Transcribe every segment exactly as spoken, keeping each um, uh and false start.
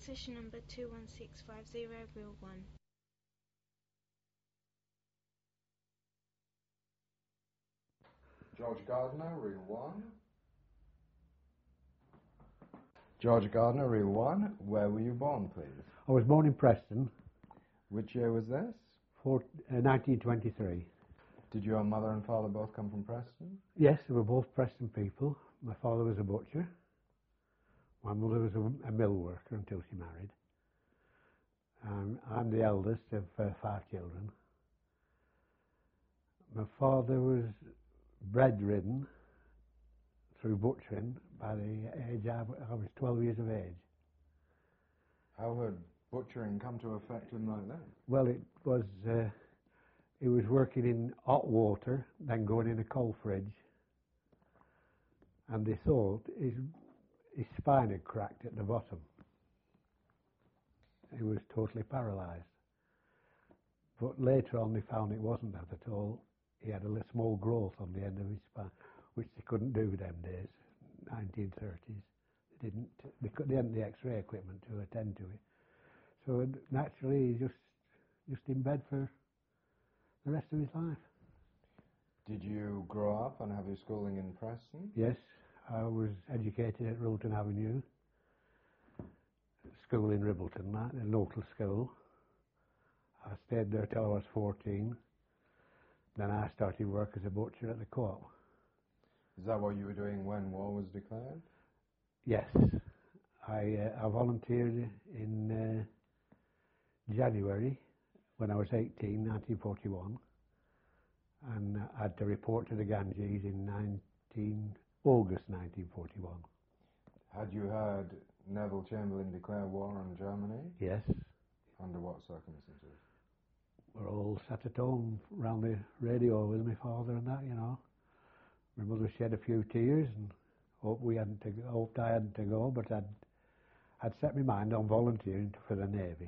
Position number two one six five zero, reel one. George Gardner, reel one. George Gardner, reel one. Where were you born, please? I was born in Preston. Which year was this? For, uh, nineteen twenty-three. Did your mother and father both come from Preston? Yes, they were both Preston people. My father was a butcher. My mother was a, a mill worker until she married. Um, I'm the eldest of uh, five children. My father was bedridden through butchering by the age I, I was twelve years of age. How had butchering come to affect him like that? Well, it was, uh, he was working in hot water, then going in a coal fridge. And they thought his, his spine had cracked at the bottom. He was totally paralysed. But later on they found it wasn't that at all. He had a little small growth on the end of his spine, which they couldn't do them days, nineteen thirties. They didn't, they, could, they hadn't the X-ray equipment to attend to it. So naturally, he just, just in bed for the rest of his life. Did you grow up and have your schooling in Preston? Yes, I was educated at Rulton Avenue, school in Ribbleton, that, a local school. I stayed there till I was fourteen. Then I started work as a butcher at the co-op. Is that what you were doing when war was declared? Yes. I, uh, I volunteered in uh, January when I was eighteen, nineteen forty-one. And I had to report to the Ganges in nineteen, August nineteen forty-one. Had you heard Neville Chamberlain declare war on Germany? Yes. Under what circumstances? We're all sat at home round the radio with my father and that, you know. My mother shed a few tears and hoped we hadn't to go, hoped I hadn't to go, but I'd, I'd set my mind on volunteering for the Navy.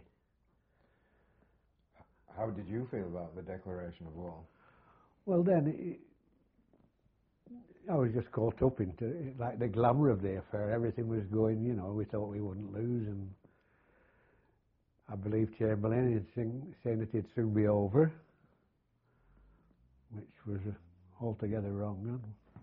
How did you feel about the declaration of war? Well, then, it, I was just caught up into it, like the glamour of the affair. Everything was going, you know, we thought we wouldn't lose, and I believe Chamberlain had sing, saying that it'd soon be over, which was altogether wrong.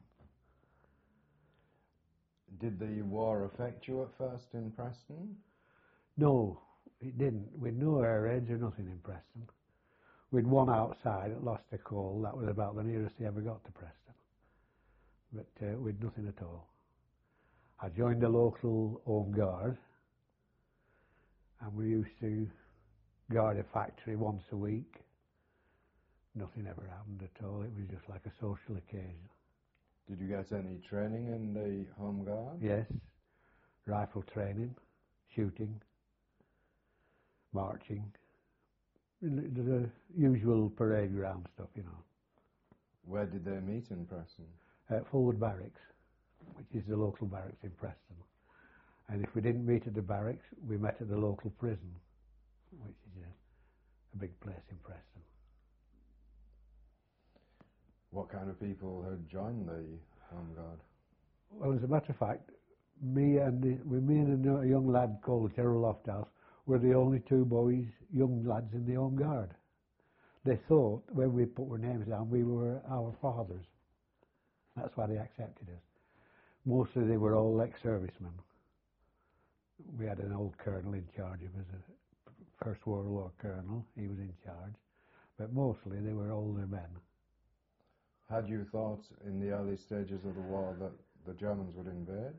Did the war affect you at first in Preston? No, it didn't. We'd no air raids or nothing in Preston. We'd one outside at Lost a Coal. That was about the nearest they ever got to Preston. But uh, we'd nothing at all. I joined the local Home Guard, and we used to guard a factory once a week. Nothing ever happened at all. It was just like a social occasion. Did you get any training in the Home Guard? Yes. Rifle training, shooting, marching. The usual parade ground stuff, you know. Where did they meet in Preston? At Fulwood Barracks, which is the local barracks in Preston. And if we didn't meet at the barracks, we met at the local prison, which is a, a big place in Preston. What kind of people had joined the Home Guard? Well, as a matter of fact, me and the, with me and a young lad called Gerald Lofthouse were the only two boys, young lads in the Home Guard. They thought when we put our names down, we were our fathers. That's why they accepted us. Mostly they were all ex-servicemen. We had an old colonel in charge of us, a First World War colonel. He was in charge. But mostly they were older men. Had you thought in the early stages of the war that the Germans would invade?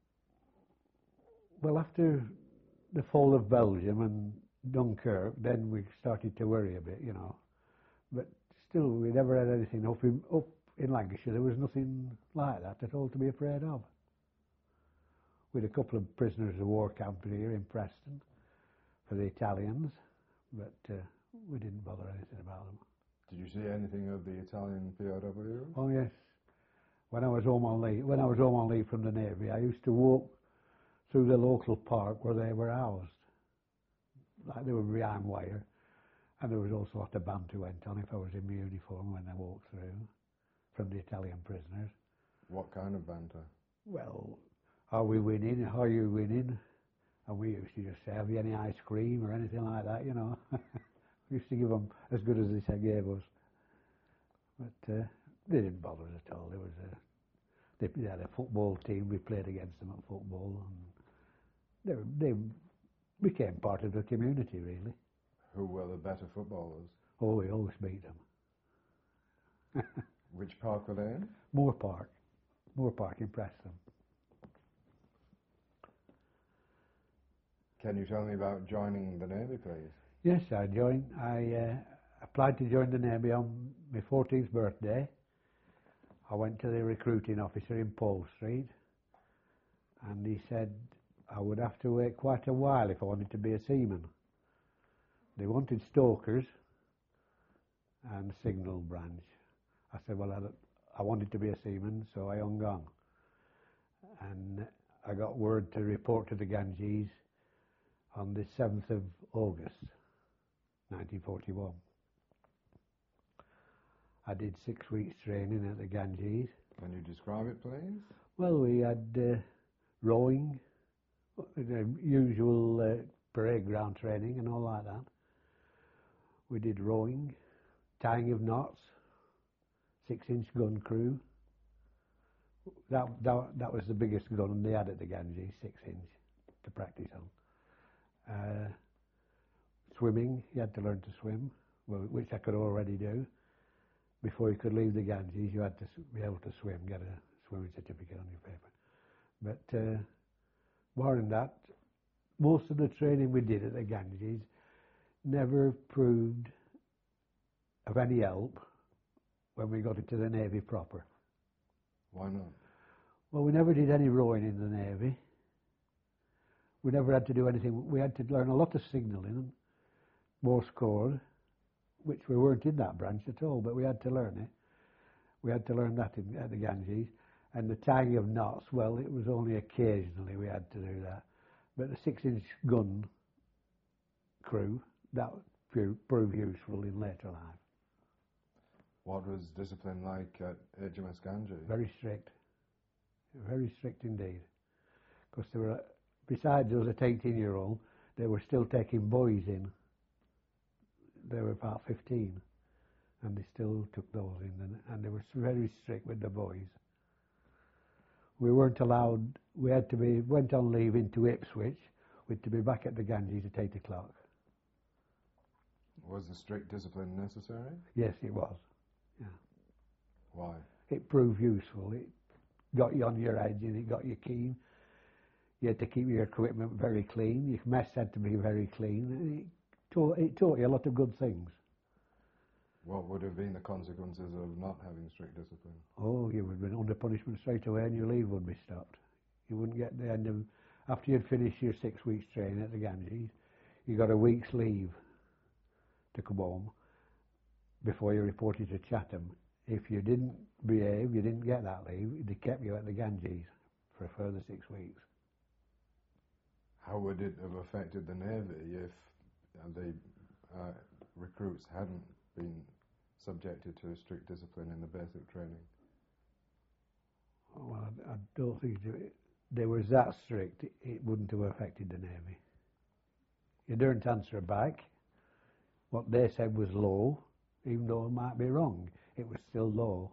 Well, after the fall of Belgium and Dunkirk, then we started to worry a bit, you know. But still, we never had anything up in, up in Lancashire. There was nothing like that at all to be afraid of. We had a couple of prisoners of war camp here in Preston for the Italians, but uh, we didn't bother anything about them. Did you see anything of the Italian P O W? Oh yes. When I was home on leave, when I was home on leave from the Navy, I used to walk through the local park where they were housed. Like they were behind wire, and there was also a lot of banter went on if I was in my uniform when I walked through from the Italian prisoners. What kind of banter? Well, are we winning? Are you winning? And we used to just say, have you any ice cream or anything like that, you know. We used to give them as good as they said gave us. But uh, they didn't bother us at all. There was a, they, they had a football team, we played against them at football, and they, they became part of the community, really. Who were the better footballers? Oh, we always beat them. Which park were they in? Moore Park. Moore Park in Preston. Can you tell me about joining the Navy, please? Yes, I joined. I uh, applied to join the Navy on my fourteenth birthday. I went to the recruiting officer in Paul Street, and he said I would have to wait quite a while if I wanted to be a seaman. They wanted stokers and signal branch. I said, well, I, I wanted to be a seaman, so I hung on. And I got word to report to the Ganges on the seventh of August, nineteen forty-one. I did six weeks training at the Ganges. Can you describe it, please? Well, we had uh, rowing, the usual uh, parade ground training and all like that. We did rowing, tying of knots, six-inch gun crew. That, that that was the biggest gun they had at the Ganges, six-inch, to practice on. Uh, swimming, you had to learn to swim, well, which I could already do. Before you could leave the Ganges, you had to be able to swim, get a swimming certificate on your paper. But uh, more than that, most of the training we did at the Ganges never proved of any help when we got into the Navy proper. Why not? Well, we never did any rowing in the Navy. We never had to do anything. We had to learn a lot of signalling, Morse code, which we weren't in that branch at all, but we had to learn it. We had to learn that in, at the Ganges. And the tying of knots, well, it was only occasionally we had to do that. But the six-inch gun crew, that proved useful in later life. What was discipline like at H M S Ganges? Very strict. Very strict indeed. Because there were, besides us at eighteen-year-old, they were still taking boys in. They were about fifteen, and they still took those in, and, and they were very strict with the boys. We weren't allowed, we had to be, went on leave into Ipswich, we had to be back at the Ganges at eight o'clock. Was the strict discipline necessary? Yes, it was, yeah. Why? It proved useful. It got you on your edge and it got you keen. You had to keep your equipment very clean. Your mess had to be very clean. And it taught, it taught you a lot of good things. What would have been the consequences of not having strict discipline? Oh, you would have been under punishment straight away and your leave would be stopped. You wouldn't get the end of, after you'd finished your six weeks training at the Ganges, you got a week's leave to come home before you reported to Chatham. If you didn't behave, you didn't get that leave, they kept you at the Ganges for a further six weeks. How would it have affected the Navy if uh, the uh, recruits hadn't been subjected to strict discipline in the basic training? Well, I, I don't think it, they were that strict, it, it wouldn't have affected the Navy. You don't answer back. What they said was law, even though it might be wrong, it was still law.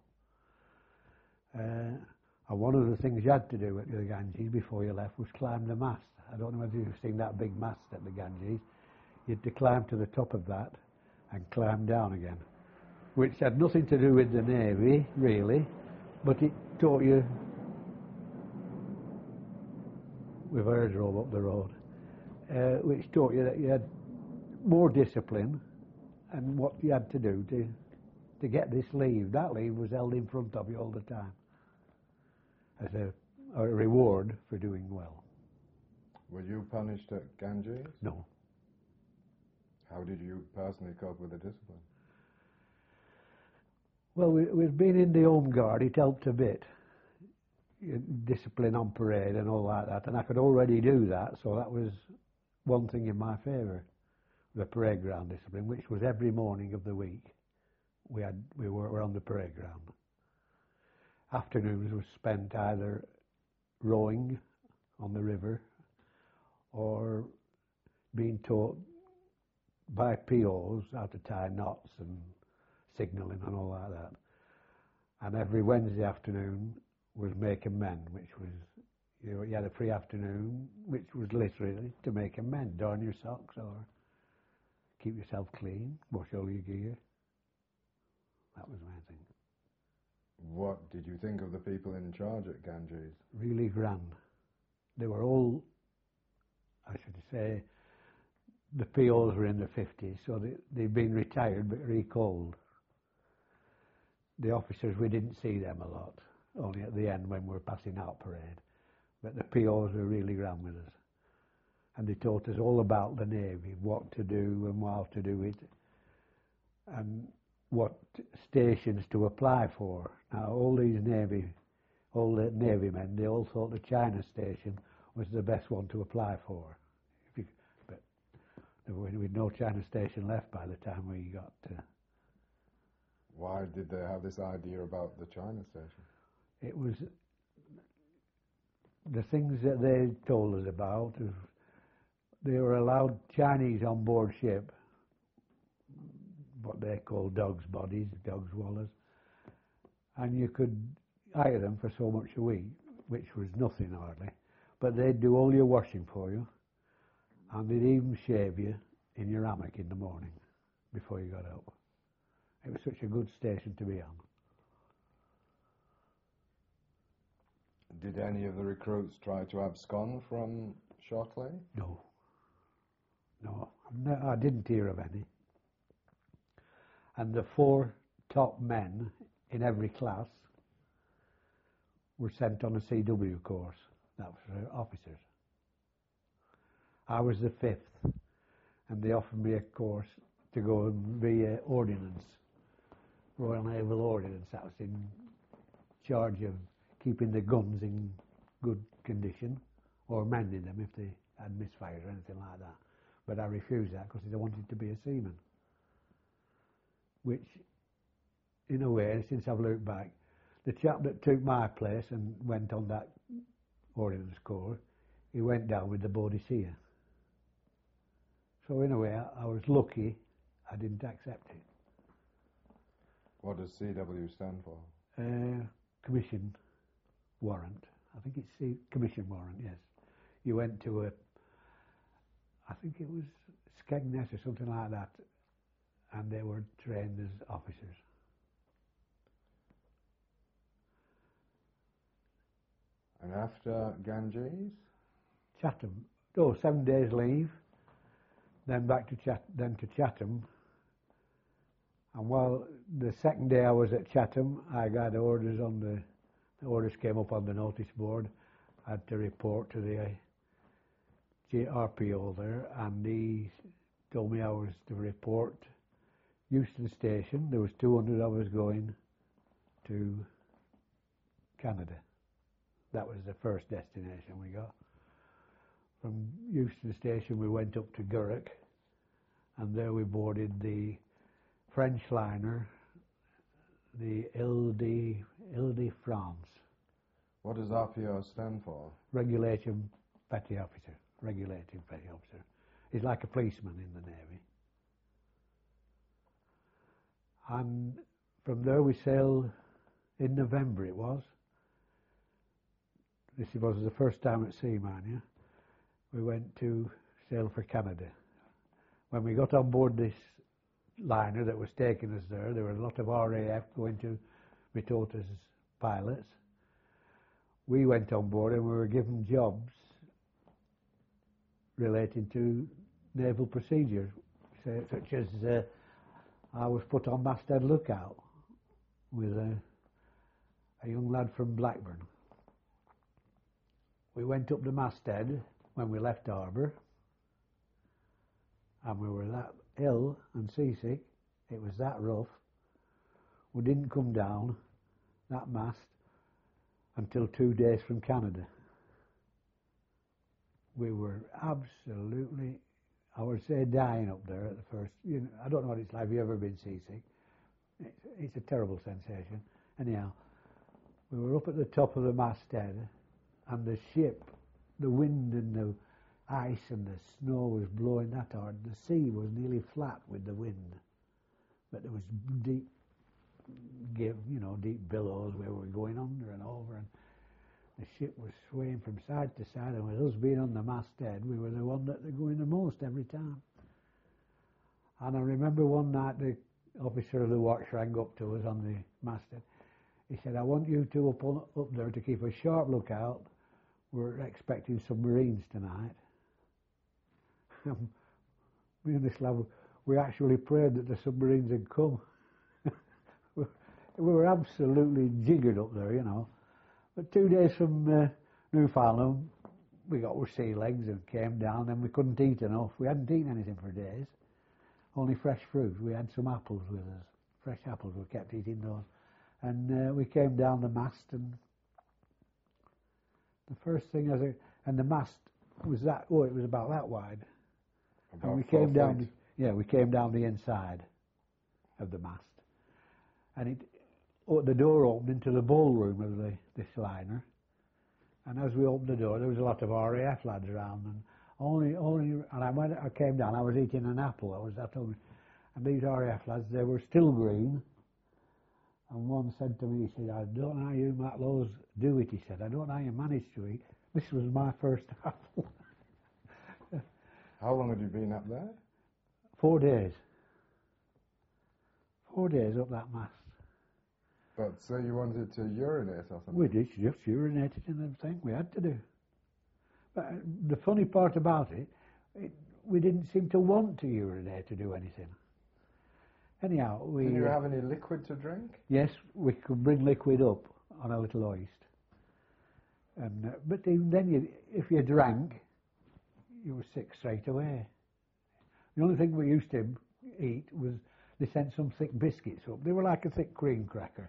Uh, and one of the things you had to do at the Ganges before you left was climb the mast. I don't know whether you've seen that big mast at the Ganges. You had to climb to the top of that and climb down again, which had nothing to do with the Navy, really, but it taught you. We've heard drove up the road, uh, which taught you that you had more discipline and what you had to do to to get this leave. That leave was held in front of you all the time as a, a reward for doing well. Were you punished at Ganges? No. How did you personally cope with the discipline? Well, we, we've been in the Home Guard, it helped a bit. Discipline on parade and all like that, and I could already do that, so that was one thing in my favour, the parade ground discipline, which was every morning of the week. We had we were, were on the parade ground. Afternoons were spent either rowing on the river or being taught by P Os how to tie knots and signalling and all like that. And every Wednesday afternoon was make and mend, which was, you know, you had a free afternoon, which was literally to make and mend, darn your socks or keep yourself clean, wash all your gear. That was my thing. What did you think of the people in charge at Ganges? Really grand. They were all, I should say, the P Os were in their fifties, so they, they'd been retired but recalled. The officers, we didn't see them a lot, only at the end when we were passing out parade. But the P Os were really grand with us. And they taught us all about the Navy, what to do and how to do it, and what stations to apply for. Now, all these Navy, all the Navy men, they all thought the China station was the best one to apply for. If you, but there was no China station left by the time we got to... Why did they have this idea about the China station? It was the things that they told us about. They were allowed Chinese on board ship, what they call dogs' bodies, dogs' wallers, and you could hire them for so much a week, which was nothing hardly, but they'd do all your washing for you, and they'd even shave you in your hammock in the morning before you got up. It was such a good station to be on. Did any of the recruits try to abscond from Shortley? No. No, no, I didn't hear of any. And the four top men in every class were sent on a C W course. That was for officers. I was the fifth, and they offered me a course to go and be a ordnance, Royal Naval Ordnance. I was in charge of keeping the guns in good condition, or mending them if they had misfires or anything like that. But I refused that because I wanted to be a seaman. Which, in a way, since I've looked back, the chap that took my place and went on that ordnance corps, he went down with the Boadicea. So in a way, I, I was lucky I didn't accept it. What does C W stand for? Uh, commission warrant. I think it's C commission warrant, yes. You went to a, I think it was Skegness or something like that, and they were trained as officers. And after Ganges? Chatham. Oh, seven days leave, then back to Chat, then to Chatham. And while the second day I was at Chatham, I got orders on the, the orders came up on the notice board. I had to report to the J R P O there, and he told me I was to report Euston Station. There was two hundred of us going to Canada. That was the first destination we got. From Euston Station we went up to Gurrock, and there we boarded the French liner, the Ile de, Ile de France. What does R P O stand for? Regulation Petty Officer. Regulating Petty Officer. He's like a policeman in the Navy. And from there we sailed in November it was. This was the first time at sea, man, yeah? We went to sail for Canada. When we got on board this liner that was taking us there, there were a lot of R A F going to Mitota's pilots. We went on board and we were given jobs relating to naval procedures, such as uh, I was put on masthead lookout with a, a young lad from Blackburn. We went up the masthead when we left harbour, and we were that ill and seasick, it was that rough, we didn't come down that mast until two days from Canada. We were absolutely, I would say, dying up there at the first. You know, I don't know what it's like. Have you ever been seasick? It's, it's a terrible sensation. Anyhow, we were up at the top of the masthead, and the ship, the wind and the ice and the snow was blowing that hard. The sea was nearly flat with the wind, but there was deep, give you know, deep billows where we were going under and over, and the ship was swaying from side to side. And with us being on the masthead, we were the one that were going the most every time. And I remember one night the officer of the watch rang up to us on the masthead. He said, "I want you two up on, up there to keep a sharp lookout. We're expecting submarines tonight." Me and this lad, we actually prayed that the submarines had come. We were absolutely jiggered up there, you know. But two days from uh, Newfoundland, we got our sea legs and came down, and we couldn't eat enough. We hadn't eaten anything for days, only fresh fruit. We had some apples with us, fresh apples. We kept eating those. And uh, we came down the mast, and the first thing as a, and the mast was that, oh, it was about that wide. About and we four came down, feet. the, yeah, we came down the inside of the mast. And it, oh, the door opened into the ballroom of the, this liner. And as we opened the door, there was a lot of R A F lads around. And only, only, and I went, I came down, I was eating an apple, I was that hungry. And these R A F lads, they were still green. And one said to me, he said, "I don't know how you Matlows do it," he said. "I don't know how you manage to eat. This was my first apple." How long had you been up there? Four days. Four days up that mast. But so you wanted to urinate or something? We did, just urinated in the thing we had to do. But uh, the funny part about it, it, we didn't seem to want to urinate to do anything. Anyhow, we... Did you uh, have any liquid to drink? Yes, we could bring liquid up on a little hoist. And, uh, but even then, you, if you drank, you were sick straight away. The only thing we used to eat was they sent some thick biscuits up. They were like a thick cream cracker.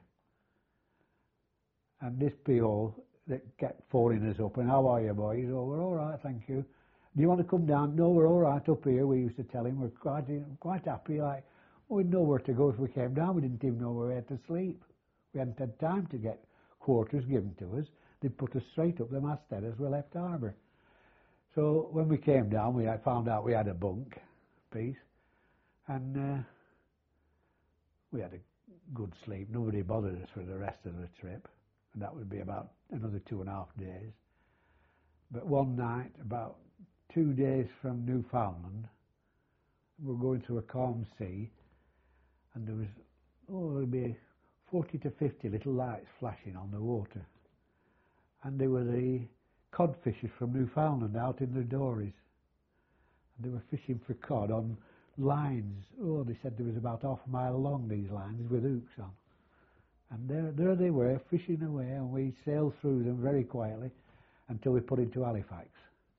And this P O that kept phoning us up, and "How are you, boys?" "Oh, we're all right, thank you." "Do you want to come down?" "No, we're all right up here." We used to tell him we're quite, quite happy, like, well, we'd know where to go if we came down. We didn't even know where we had to sleep. We hadn't had time to get quarters given to us. They'd put us straight up the masthead as we left harbour. So when we came down, we had found out we had a bunk piece, and uh, we had a good sleep. Nobody bothered us for the rest of the trip, and that would be about another two and a half days. But one night, about two days from Newfoundland, we were going through a calm sea, and there was, oh, there'd be forty to fifty little lights flashing on the water. And they were the codfishers from Newfoundland out in their dories. And they were fishing for cod on lines. Oh, they said there was about half a mile long, these lines, with hooks on. And there, there they were, fishing away, and we sailed through them very quietly until we put into Halifax.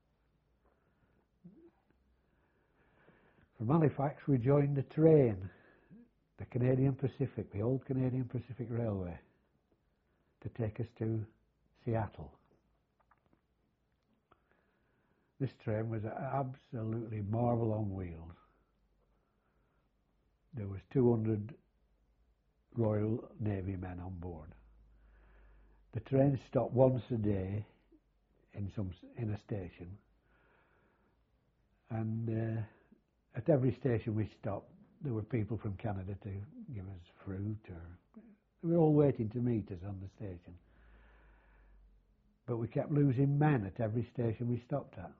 From Halifax, we joined the train, the Canadian Pacific, the old Canadian Pacific Railway, to take us to Seattle. This train was absolutely marvel on wheels. There was two hundred Royal Navy men on board. The train stopped once a day in some in a station, and uh, at every station we stopped, there were people from Canada to give us fruit, or they were all waiting to meet us on the station. But we kept losing men at every station we stopped at.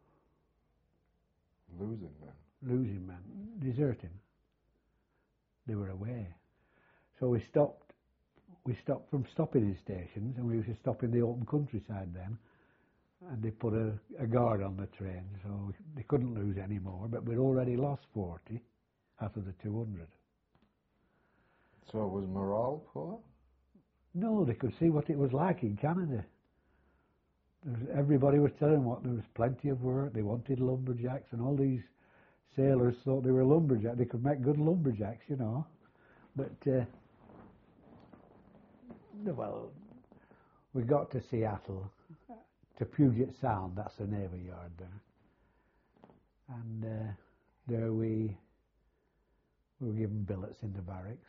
Losing men? Losing men, deserting. They were away. So we stopped, we stopped from stopping in stations, and we used to stop in the open countryside then, and they put a, a guard on the train, so they couldn't lose any more, but we'd already lost forty out of the two hundred. So was morale poor? No, they could see what it was like in Canada. There was, everybody was telling what there was plenty of work. They wanted lumberjacks, and all these sailors thought they were lumberjacks. They could make good lumberjacks, you know. But uh, well, we got to Seattle, to Puget Sound. That's the Navy Yard there, and uh, there we, we were given billets in the barracks.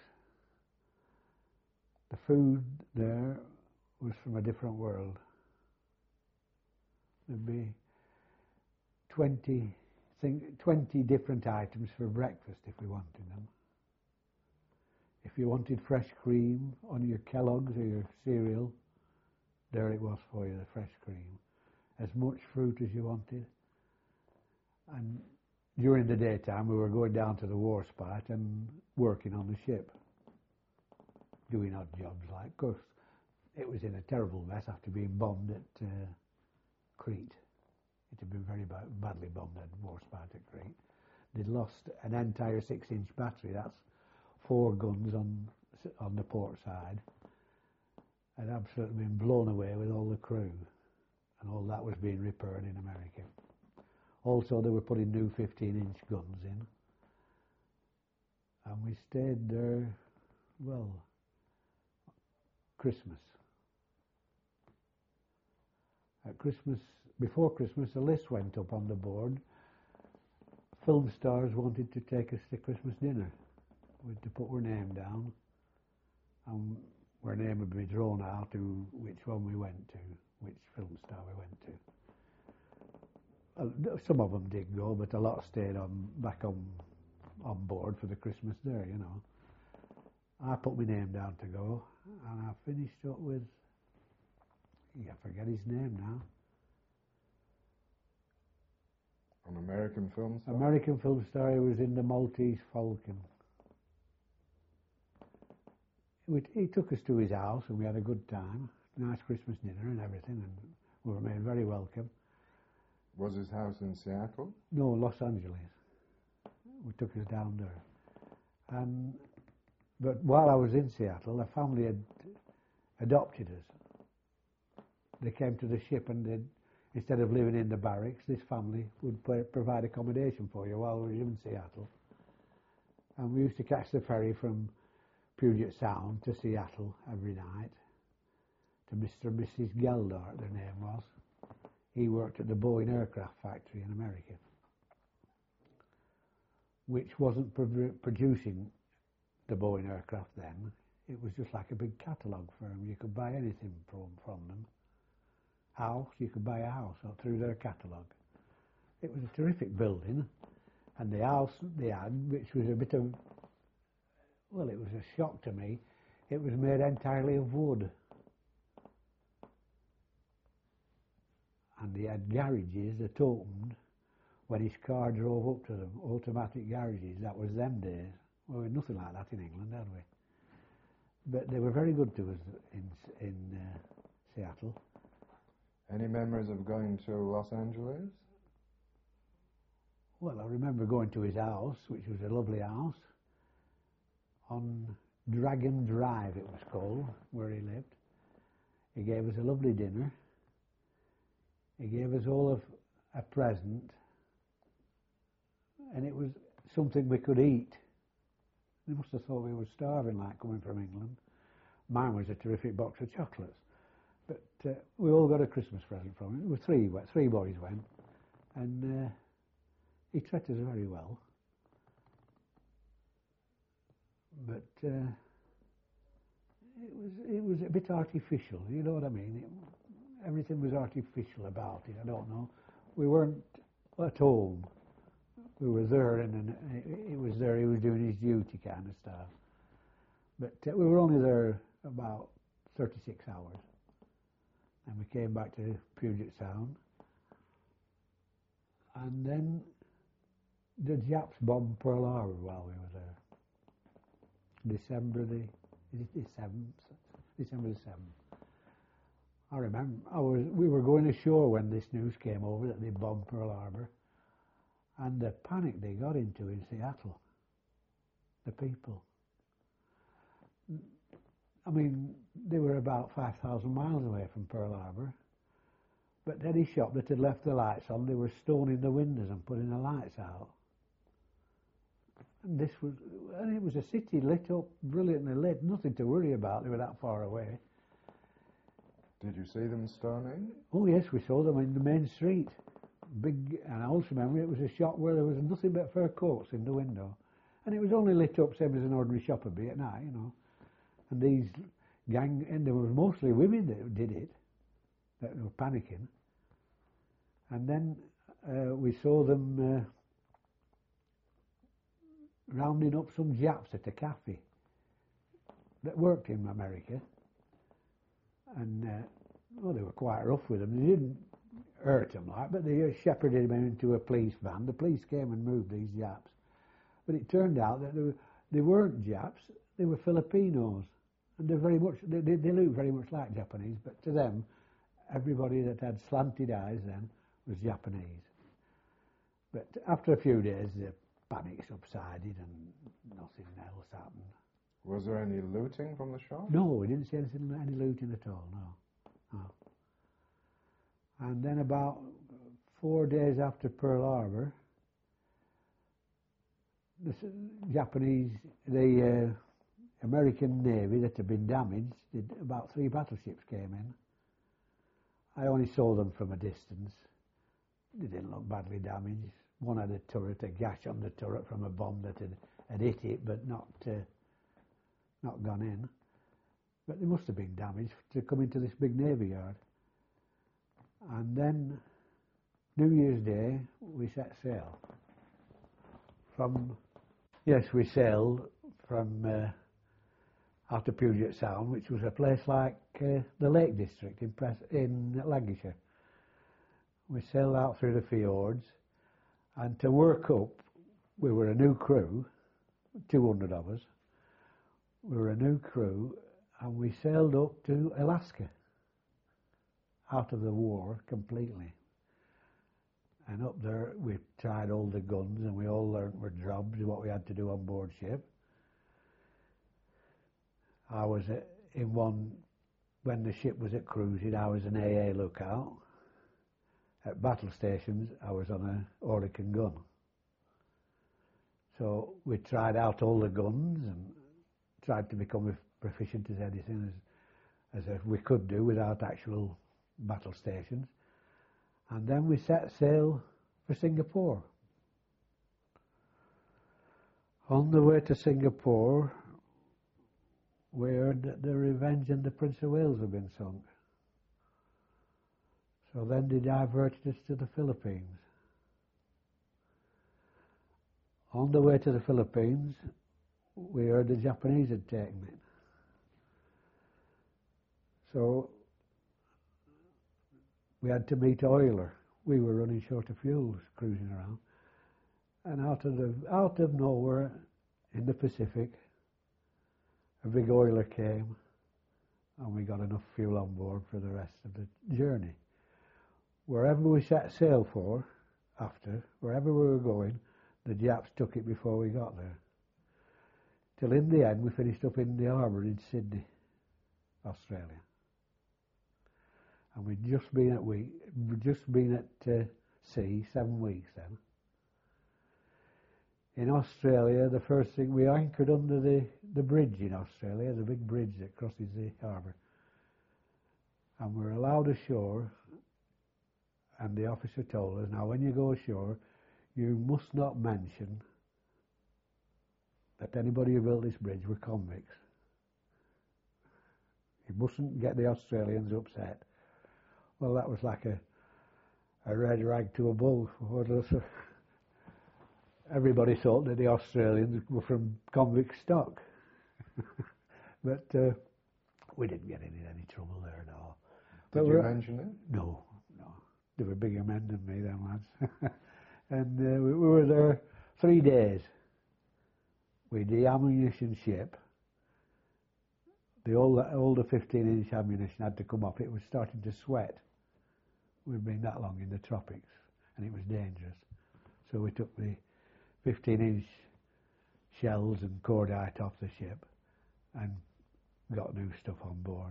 The food there was from a different world. There'd be twenty, think, twenty different items for breakfast if we wanted them. If you wanted fresh cream on your Kellogg's or your cereal, there it was for you, the fresh cream. As much fruit as you wanted. And during the daytime we were going down to the war spot and working on the ship, doing odd jobs like, of course, it was in a terrible mess after being bombed at uh, Crete. It had been very ba badly bombed at war spot at Crete. They'd lost an entire six-inch battery, that's four guns on on the port side, had absolutely been blown away with all the crew, and all that was being repaired in America. Also, they were putting new fifteen-inch guns in, and we stayed there, well, Christmas. At Christmas, before Christmas, a list went up on the board. Film stars wanted to take us to Christmas dinner. We had to put our name down, and our name would be drawn out to which one we went to, which film star we went to. Uh, some of them did go, but a lot stayed on back on on board for the Christmas there, you know. I put my name down to go, and I finished up with, yeah, I forget his name now. An American film star? American film star, he was in the Maltese Falcon. We, he took us to his house and we had a good time, nice Christmas dinner and everything, and we were made very welcome. Was his house in Seattle? No, Los Angeles. We took us down there. And, but while I was in Seattle, a family had adopted us. They came to the ship and they'd, instead of living in the barracks, this family would provide accommodation for you while we were in Seattle. And we used to catch the ferry from Puget Sound to Seattle every night, to Mister and Missus Geldart, their name was. He worked at the Boeing aircraft factory in America, which wasn't pro producing the Boeing aircraft then. It was just like a big catalogue firm. You could buy anything from, from them. House, you could buy a house through their catalogue. It was a terrific building, and the house they had, which was a bit of, well, it was a shock to me, it was made entirely of wood. And they had garages that opened when his car drove up to them, automatic garages. That was them days. Well, we had nothing like that in England, had we? But they were very good to us in, in uh, Seattle. Any memories of going to Los Angeles? Well, I remember going to his house, which was a lovely house, on Dragon Drive it was called, where he lived. He gave us a lovely dinner. He gave us all of a present, and it was something we could eat. They must have thought we were starving, like coming from England. Mine was a terrific box of chocolates. But uh, we all got a Christmas present from him. It was three, three boys went, and uh, he treated us very well. But uh, it was it was a bit artificial, you know what I mean? It, everything was artificial about it. I don't know. We weren't at home. We were there, and, and it, it was there. He was doing his duty, kind of stuff. But uh, we were only there about thirty-six hours. And we came back to Puget Sound. And then the Japs bombed Pearl Harbor while we were there. December the, is it the seventh? December the seventh. I remember, I was, we were going ashore when this news came over that they bombed Pearl Harbor. And the panic they got into in Seattle, the people. I mean, they were about five thousand miles away from Pearl Harbor, but any shop that had left the lights on, they were stoning the windows and putting the lights out. And this was, and it was a city lit up, brilliantly lit, nothing to worry about, they were that far away. Did you see them stoning? Oh yes, we saw them in the main street. Big, and I also remember it was a shop where there was nothing but fur coats in the window. And it was only lit up same as an ordinary shop would be at night, you know. And these gang, and there were mostly women that did it, that were panicking. And then uh, we saw them uh, rounding up some Japs at a cafe that worked in America. And, uh, well, they were quite rough with them. They didn't hurt them, like, but they shepherded them into a police van. The police came and moved these Japs. But it turned out that they, were, they weren't Japs, they were Filipinos. And they're very much, they, they look very much like Japanese, but to them, everybody that had slanted eyes then was Japanese. But after a few days, the panic subsided and nothing else happened. Was there any looting from the shop? No, we didn't see anything, any looting at all, no. no. And then about four days after Pearl Harbor, the Japanese, the uh, American Navy that had been damaged, did, about three battleships came in. I only saw them from a distance. They didn't look badly damaged. One had a turret, a gash on the turret from a bomb that had, had hit it, but not uh, not gone in. But they must have been damaged to come into this big Navy yard. And then, New Year's Day, we set sail. From, yes, we sailed from uh, out of Puget Sound, which was a place like uh, the Lake District in, Pres in Lancashire. We sailed out through the fjords, and to work up, we were a new crew, two hundred of us. We were a new crew, and we sailed up to Alaska, out of the war completely. And up there, we tried all the guns, and we all learnt our jobs, what we had to do on board ship. I was in one, when the ship was at cruising, I was an A A lookout. At battle stations, I was on a Oerlikon gun. So we tried out all the guns and tried to become as proficient as anything as, as we could do without actual battle stations. And then we set sail for Singapore. On the way to Singapore, we heard that the Revenge and the Prince of Wales had been sunk. So then they diverted us to the Philippines. On the way to the Philippines, we heard the Japanese had taken it. So we had to meet Oiler. We were running short of fuels, cruising around. And out of, the, out of nowhere, in the Pacific, a big oiler came, and we got enough fuel on board for the rest of the journey. Wherever we set sail for, after, wherever we were going, the Japs took it before we got there. Till in the end, we finished up in the harbour in Sydney, Australia. And we'd just been at week, we'd just been at uh, sea seven weeks then. In Australia, the first thing, we anchored under the, the bridge in Australia, the big bridge that crosses the harbour. And we were allowed ashore, and the officer told us, now when you go ashore, you must not mention that anybody who built this bridge were convicts. You mustn't get the Australians upset. Well, that was like a, a red rag to a bull. Everybody thought that the Australians were from convict stock. But uh, we didn't get in any trouble there at all. Did but you mention it? No, no. They were bigger men than me, them lads. And uh, we, we were there three days with the ammunition ship. The old, older fifteen inch ammunition had to come off. It was starting to sweat. We'd been that long in the tropics, and it was dangerous. So we took the fifteen inch shells and cordite off the ship and got new stuff on board.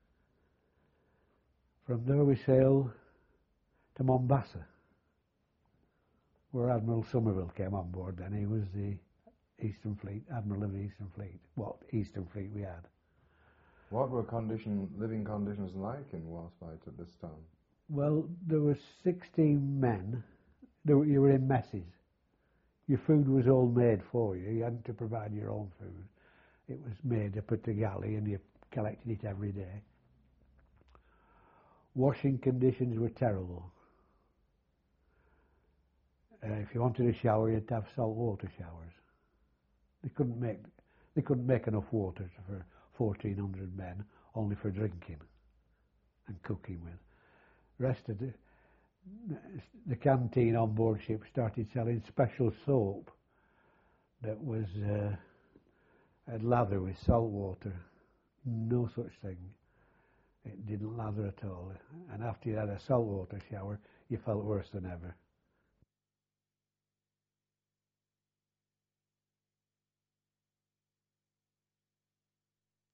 From there we sailed to Mombasa, where Admiral Somerville came on board then. He was the Eastern Fleet, Admiral of the Eastern Fleet. What Eastern Fleet we had. What were condition, living conditions like in Warspite at this time? Well, there were sixteen men. There were, you were in messes. Your food was all made for you. You hadn't to provide your own food. It was made up at the galley, and you collected it every day. Washing conditions were terrible. Uh, if you wanted a shower, you'd have salt water showers. They couldn't make they couldn't make enough water for fourteen hundred men, only for drinking and cooking with. Rest of the the canteen on board ship started selling special soap that was uh, had lather with salt water. No such thing. It didn't lather at all. And after you had a saltwater shower, you felt worse than ever.